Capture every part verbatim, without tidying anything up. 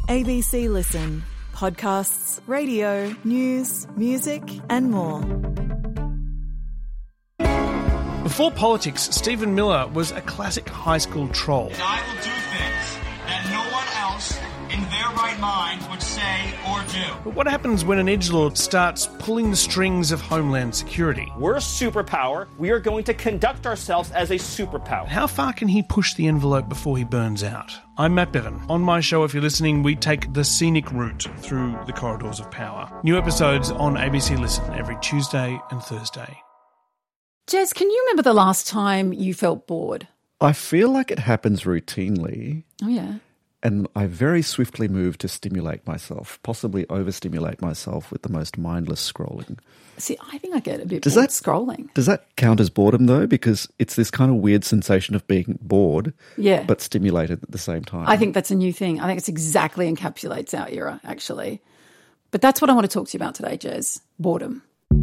A B C Listen. Podcasts, radio, news, music and more. Before politics, Stephen Miller was a classic high school troll. And I will do things that no one else in their right mind would say or do. But what happens when an edgelord starts pulling the strings of Homeland Security? We're a superpower. We are going to conduct ourselves as a superpower. How far can he push the envelope before he burns out? I'm Matt Bevan. On my show, if you're listening, we take the scenic route through the corridors of power. New episodes on A B C Listen every Tuesday and Thursday. Jez, can you remember the last time you felt bored? I feel like it happens routinely. Oh, yeah. And I very swiftly move to stimulate myself, possibly overstimulate myself with the most mindless scrolling. See, I think I get a bit does bored that, scrolling. Does that count as boredom, though? Because it's this kind of weird sensation of being bored, yeah, but stimulated at the same time. I think that's a new thing. I think it's exactly encapsulates our era, actually. But that's what I want to talk to you about today, Jez, boredom.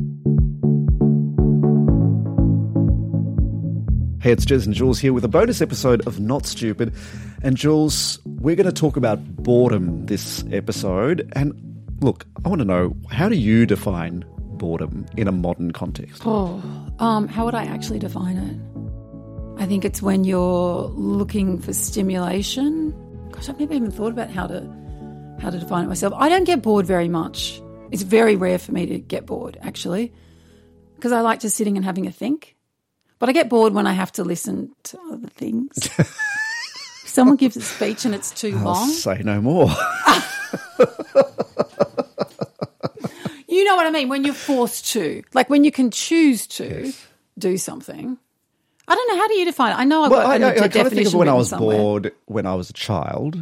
Hey, it's Jez and Jules here with a bonus episode of Not Stupid. And Jules, we're going to talk about boredom this episode. And look, I want to know, how do you define boredom in a modern context? Oh, um, how would I actually define it? I think it's when you're looking for stimulation. Gosh, I've never even thought about how to how to define it myself. I don't get bored very much. It's very rare for me to get bored, actually, because I like just sitting and having a think. But I get bored when I have to listen to other things. If someone gives a speech and it's too I'll long. say no more. You know what I mean? When you're forced to. Like when you can choose to yes. do something. I don't know. How do you define it? I know I've well, got I, a I, I kind of think of when I was somewhere. bored when I was a child.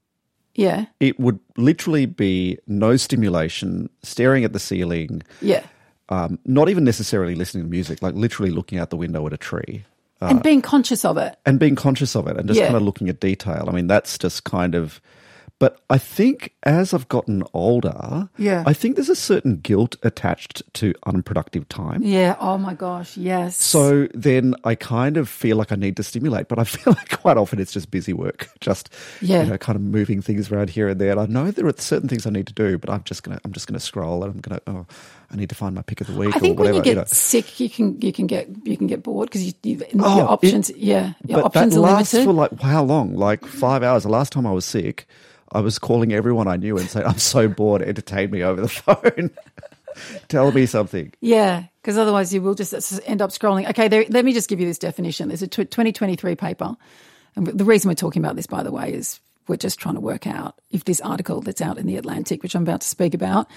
Yeah. It would literally be no stimulation, staring at the ceiling. Yeah. Um, not even necessarily listening to music, like literally looking out the window at a tree. Uh, and being conscious of it. And being conscious of it and just yeah. kind of looking at detail. I mean, that's just kind of... But I think as I've gotten older, yeah. I think there's a certain guilt attached to unproductive time. Yeah, oh my gosh, yes. So then I kind of feel like I need to stimulate, but I feel like quite often it's just busy work, just yeah. you know, kind of moving things around here and there. And I know there are certain things I need to do, but I'm just gonna I'm just gonna scroll and I'm gonna oh I need to find my pick of the week I think or whatever. when you get you know. sick, you can you can get you can get bored because you, you, oh, your options, it, yeah, your but options that are lasts limited. for like how long? Like five hours. The last time I was sick, I was calling everyone I knew and saying, I'm so bored, entertain me over the phone. Tell me something. Yeah, because otherwise you will just end up scrolling. Okay, there, let me just give you this definition. There's a twenty twenty-three paper. And the reason we're talking about this, by the way, is we're just trying to work out if this article that's out in The Atlantic, which I'm about to speak about,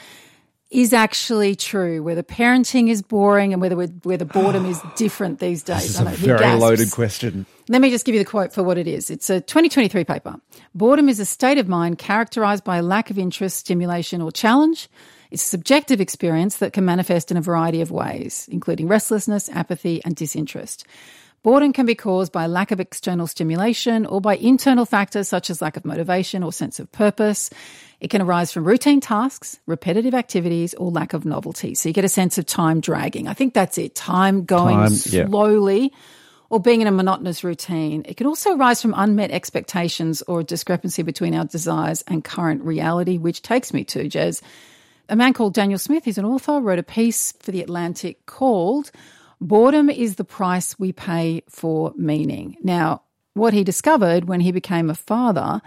is actually true, whether parenting is boring and whether we're, whether boredom is different these days. This is I know, a very gasps. loaded question. Let me just give you the quote for what it is. It's a twenty twenty-three paper. Boredom is a state of mind characterised by a lack of interest, stimulation or challenge. It's a subjective experience that can manifest in a variety of ways, including restlessness, apathy and disinterest. Boredom can be caused by lack of external stimulation or by internal factors such as lack of motivation or sense of purpose. It can arise from routine tasks, repetitive activities, or lack of novelty. So you get a sense of time dragging. I think that's it, time going Time, slowly yeah. or being in a monotonous routine. It can also arise from unmet expectations or a discrepancy between our desires and current reality, which takes me to, Jez, a man called Daniel Smith, who's an author, wrote a piece for The Atlantic called Boredom is the Price We Pay for Meaning. Now, what he discovered when he became a father,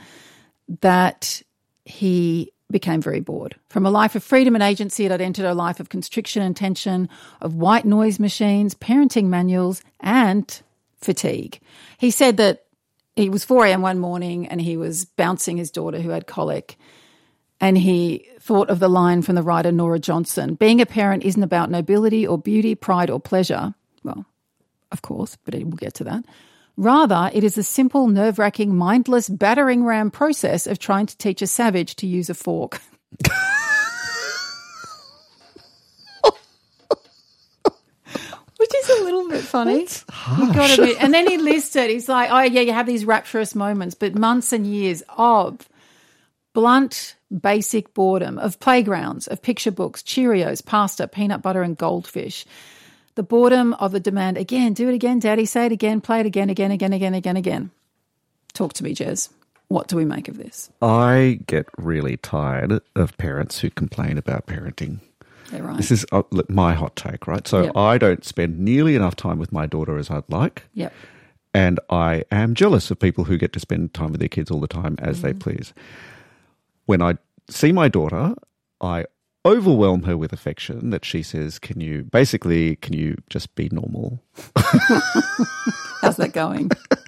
that he became very bored. From a life of freedom and agency, it had entered a life of constriction and tension, of white noise machines, parenting manuals, and fatigue. He said that it was four a.m. one morning and he was bouncing his daughter who had colic, and he thought of the line from the writer Nora Johnson, being a parent isn't about nobility or beauty, pride or pleasure. Well, of course, but we'll get to that. Rather, it is a simple, nerve-wracking, mindless, battering ram process of trying to teach a savage to use a fork. Which is a little bit funny. That's harsh. You gotta be, and then he listed, he's like, oh, yeah, you have these rapturous moments, but months and years of blunt, basic boredom, of playgrounds, of picture books, Cheerios, pasta, peanut butter and goldfish. The boredom of the demand, again, do it again, daddy, say it again, play it again, again, again, again, again, again. Talk to me, Jez. What do we make of this? I get really tired of parents who complain about parenting. Yeah, right. This is uh, look, my hot take, right? So Yep. I don't spend nearly enough time with my daughter as I'd like. Yep. And I am jealous of people who get to spend time with their kids all the time as they please. When I see my daughter, I overwhelm her with affection that she says, can you, basically, can you just be normal? How's that going?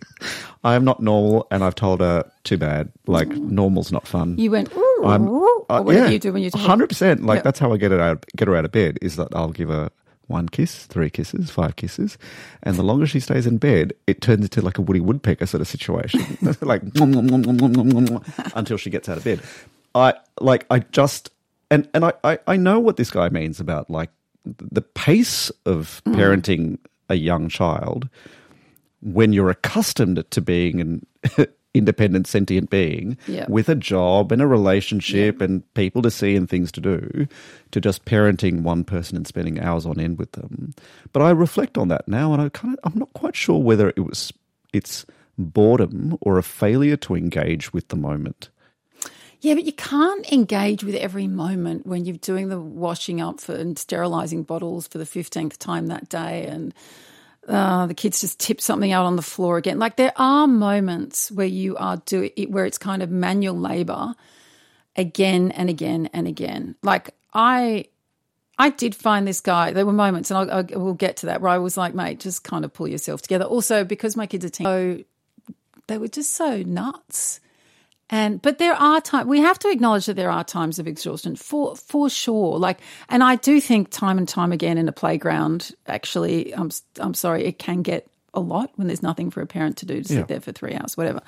I am not normal, and I've told her, too bad, like, normal's not fun. You went, ooh, I'm- or Uh, whatever yeah, you do when you one hundred percent. Like, Yep. that's how I get, it out, get her out of bed, is that I'll give her one kiss, three kisses, five kisses, and the longer she stays in bed, it turns into like a Woody Woodpecker sort of situation, like nom, nom, nom, nom, nom, nom, nom, nom, until she gets out of bed. I like I just and and I, I I know what this guy means about like the pace of parenting a young child when you're accustomed to being an independent, sentient being Yeah. with a job and a relationship and people to see and things to do, to just parenting one person and spending hours on end with them. But I reflect on that now, and I kind of I'm not quite sure whether it was it's boredom or a failure to engage with the moment. Yeah, but you can't engage with every moment when you're doing the washing up for and sterilising bottles for the fifteenth time that day, and uh, the kids just tip something out on the floor again. Like, there are moments where you are doing it, where it's kind of manual labour again and again and again. Like, I I did find this guy, there were moments, and I'll, I will get to that, where I was like, mate, just kind of pull yourself together. Also, because my kids are teen, so they were just so nuts. And but there are times, we have to acknowledge that there are times of exhaustion for for sure. Like, and I do think time and time again in a playground, actually, I'm I'm sorry, it can get a lot when there's nothing for a parent to do to sit Yeah. there for three hours, whatever.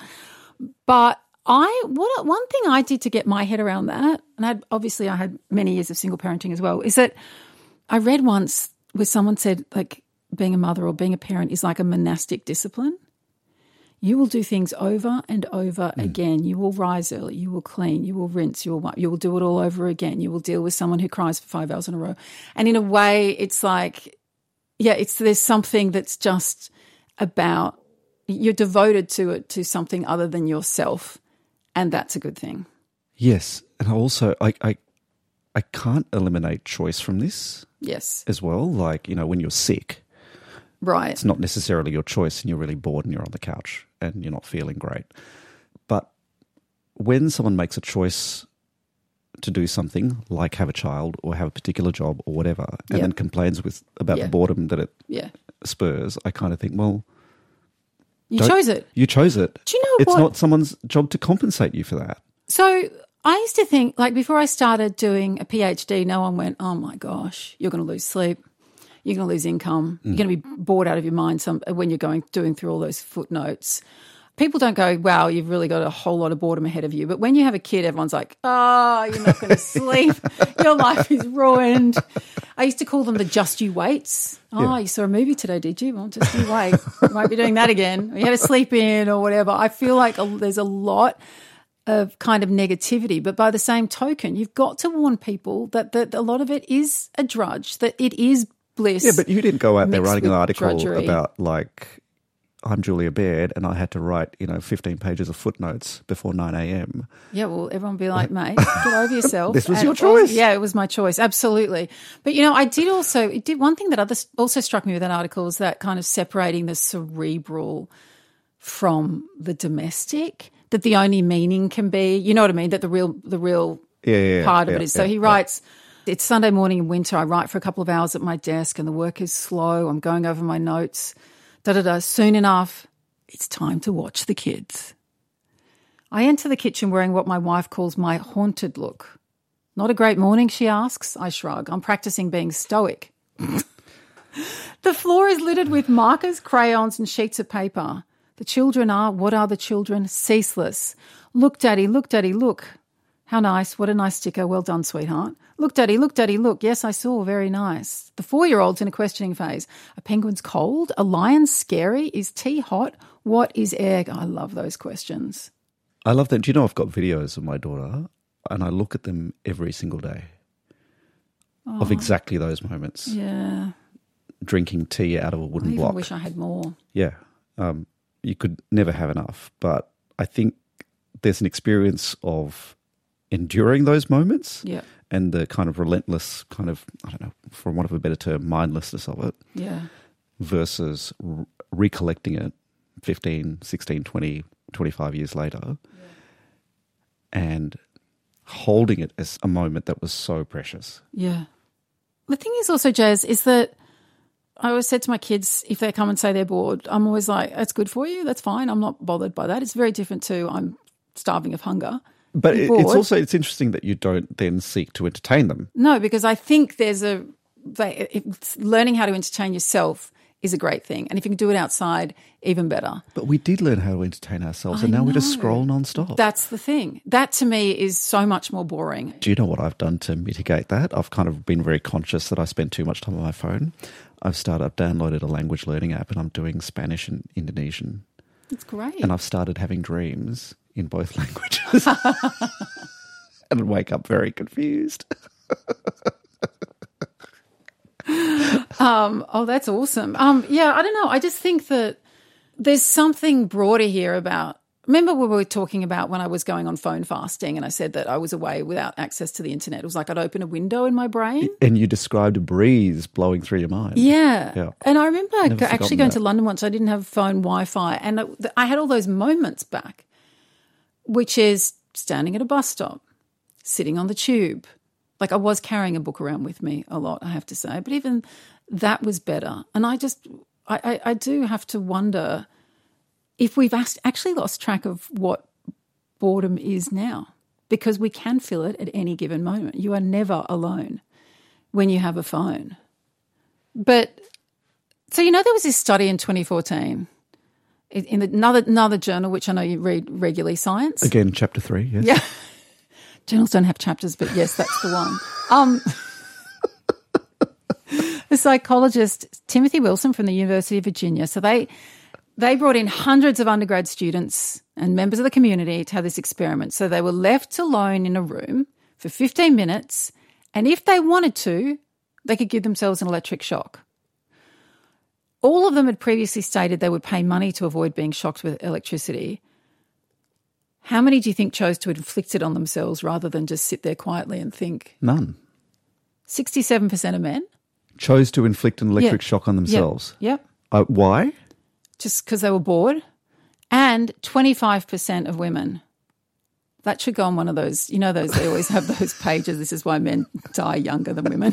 But I what one thing I did to get my head around that, and I had, obviously I had many years of single parenting as well, is that I read once where someone said, like, being a mother or being a parent is like a monastic discipline. You will do things over and over Mm. again. You will rise early. You will clean. You will rinse. You will wipe. You will do it all over again. You will deal with someone who cries for five hours in a row. And in a way, it's like, yeah, it's there's something that's just about you're devoted to it, to something other than yourself, and that's a good thing. Yes, and also I I I can't eliminate choice from this Yes, as well. Like, you know, when you're sick, right. it's not necessarily your choice and you're really bored and you're on the couch and you're not feeling great. But when someone makes a choice to do something like have a child or have a particular job or whatever, and Yeah. then complains with about Yeah. the boredom that it Yeah, spurs, I kind of think, well, you don't- chose it. you chose it. Do you know it's what? not someone's job to compensate you for that. So I used to think, like, before I started doing a PhD, no one went, oh my gosh, you're going to lose sleep. You're going to lose income. You're going to be bored out of your mind some, when you're going doing through all those footnotes. People don't go, wow, you've really got a whole lot of boredom ahead of you. But when you have a kid, everyone's like, oh, you're not going to sleep. Your life is ruined. I used to call them the just you waits. Oh, Yeah. you saw a movie today, did you? Well, just you wait. You won't be doing that again. You had to sleep in or whatever. I feel like a, there's a lot of kind of negativity. But by the same token, you've got to warn people that, that a lot of it is a drudge, that it is bliss. Yeah, but you didn't go out there mixed writing an with article drudgery. about, like, I'm Julia Baird and I had to write, you know, fifteen pages of footnotes before nine a.m. Yeah, well, everyone be like, mate, get over yourself. This was And your also- choice. yeah, it was my choice, absolutely. But, you know, I did also, it did one thing that others also struck me with that article is that kind of separating the cerebral from the domestic, that the only meaning can be, you know what I mean, that the real, the real Yeah, yeah, yeah, part of yeah, it is. So yeah, he yeah. writes, it's Sunday morning in winter. I write for a couple of hours at my desk and the work is slow. I'm going over my notes. Da da da. Soon enough, it's time to watch the kids. I enter the kitchen wearing what my wife calls my haunted look. Not a great morning, she asks. I shrug. I'm practicing being stoic. The floor is littered with markers, crayons and sheets of paper. The children are, what are the children? Ceaseless. Look, Daddy, look, Daddy, look. How nice. What a nice sticker. Well done, sweetheart. Look, Daddy, look, Daddy, look. Yes, I saw. Very nice. The four-year-old's in a questioning phase. A penguin's cold? A lion's scary? Is tea hot? What is egg? I love those questions. I love that. Do you know I've got videos of my daughter and I look at them every single day of exactly those moments. Yeah. Drinking tea out of a I wooden even block. wish I had more. Yeah. Um, you could never have enough. But I think there's an experience of enduring those moments Yeah. and the kind of relentless kind of, I don't know, for want of a better term, mindlessness of it Yeah. versus re- recollecting it fifteen, sixteen, twenty, twenty-five years later and holding it as a moment that was so precious. Yeah. The thing is also, Jazz, is that I always said to my kids, if they come and say they're bored, I'm always like, that's good for you. That's fine. I'm not bothered by that. It's very different to I'm starving of hunger. But You're it, bored. it's also, it's interesting that you don't then seek to entertain them. No, because I think there's a they, it's, learning how to entertain yourself is a great thing. And if you can do it outside, even better. But we did learn how to entertain ourselves I and now we just know. scroll nonstop. That's the thing. That to me is so much more boring. Do you know what I've done to mitigate that? I've kind of been very conscious that I spend too much time on my phone. I've started, I've downloaded a language learning app and I'm doing Spanish and Indonesian. It's great. And I've started having dreams in both languages. And I wake up very confused. Um, oh, that's awesome. Um, yeah, I don't know. I just think that there's something broader here about. Remember we were talking about when I was going on phone fasting and I said that I was away without access to the internet. It was like I'd open a window in my brain. And you described a breeze blowing through your mind. Yeah. Yeah. And I remember Never actually forgotten going that. to London once. I didn't have phone Wi-Fi and I had all those moments back, which is standing at a bus stop, sitting on the tube. Like I was carrying a book around with me a lot, I have to say. But even that was better. And I just, I, I, I do have to wonder if we've actually lost track of what boredom is now, because we can feel it at any given moment. You are never alone when you have a phone. But so, you know, there was this study in twenty fourteen in in another, another journal, which I know you read regularly, Science. Again, chapter three, yes. Yeah. Journals don't have chapters, but yes, that's the one. Um, the psychologist Timothy Wilson from the University of Virginia. So they they brought in hundreds of undergrad students and members of the community to have this experiment. So they were left alone in a room for fifteen minutes, and if they wanted to, they could give themselves an electric shock. All of them had previously stated they would pay money to avoid being shocked with electricity. How many do you think chose to inflict it on themselves rather than just sit there quietly and think? None. sixty-seven percent of men. Chose to inflict an electric Yeah. shock on themselves. Yep. Uh, why? Just because they were bored. And twenty-five percent of women. That should go on one of those, you know, those, they always have those pages. This is why men die younger than women.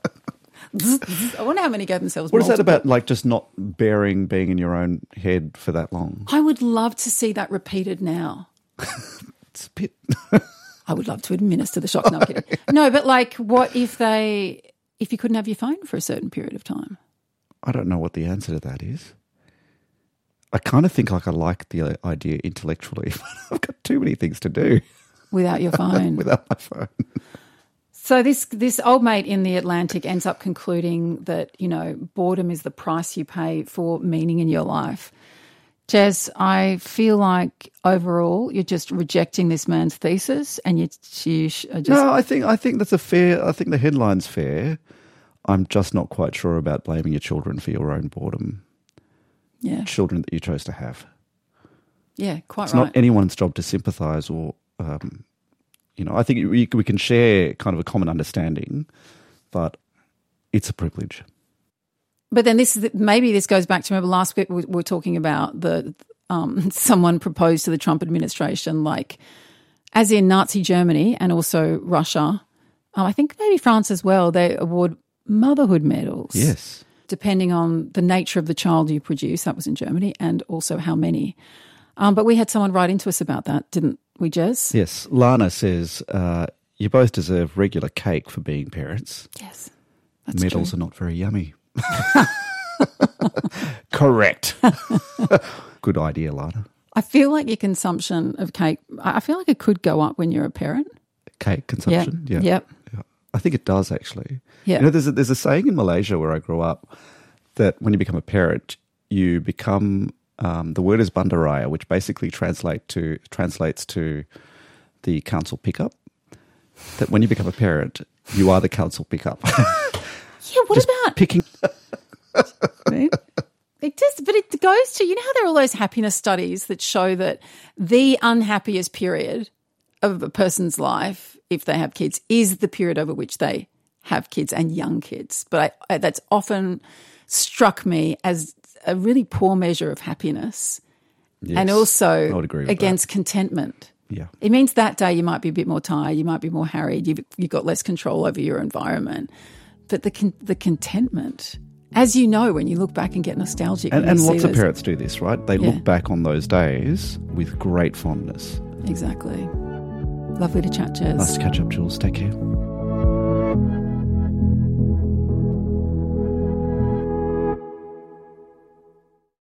I wonder how many gave themselves What is that multiple. about, like, just not bearing being in your own head for that long? I would love to see that repeated now. It's a bit... I would love to administer the shock. No, I'm kidding. No, but like what if they, if you couldn't have your phone for a certain period of time? I don't know what the answer to that is. I kind of think like I like the idea intellectually, but I've got too many things to do Without your phone. without my phone. So this this old mate in the Atlantic ends up concluding that, you know, boredom is the price you pay for meaning in your life. Jez, I feel like overall you're just rejecting this man's thesis and you, you are just... No, I think I think that's a fair. I think the headline's fair. I'm just not quite sure about blaming your children for your own boredom. Yeah, Children that you chose to have. yeah, quite It's right. not anyone's job to sympathise or, um, you know, I think we, we can share kind of a common understanding, but it's a privilege. But then this is maybe this goes back to, remember last week we were talking about the um, someone proposed to the Trump administration, like as in Nazi Germany and also Russia, um, I think maybe France as well, they award motherhood medals. Yes. Depending on the nature of the child you produce, that was in Germany, and also how many. Um, but we had someone write into us about that, didn't we, Jez? Yes. Lana says, uh, you both deserve regular cake for being parents. Yes. That's Medals true. are not very yummy. Correct. Good idea, Lana. I feel like your consumption of cake, I I feel like it could go up when you're a parent. Cake consumption? Yeah. Yeah. Yep. Yeah. I think it does, actually. Yeah. You know, there's a, there's a saying in Malaysia where I grew up that when you become a parent, you become, um, the word is bandaraya, which basically translate to translates to the council pickup. That when you become a parent, you are the council pickup. Yeah, what Just about picking? it? Just, but it, it goes to, you know how there are all those happiness studies that show that the unhappiest period of a person's life, if they have kids, is the period over which they have kids and young kids. But I, I, that's often struck me as a really poor measure of happiness. Yes, and also I would agree with against that. contentment. Yeah. It means that day you might be a bit more tired, you might be more harried, you've, you've got less control over your environment. But the con- the contentment, as you know, when you look back and get nostalgic. And, and and you lots see of those- parents do this, right? They Yeah. look back on those days with great fondness. Exactly. Lovely to chat, Jez. Nice to catch up, Jules. Take care.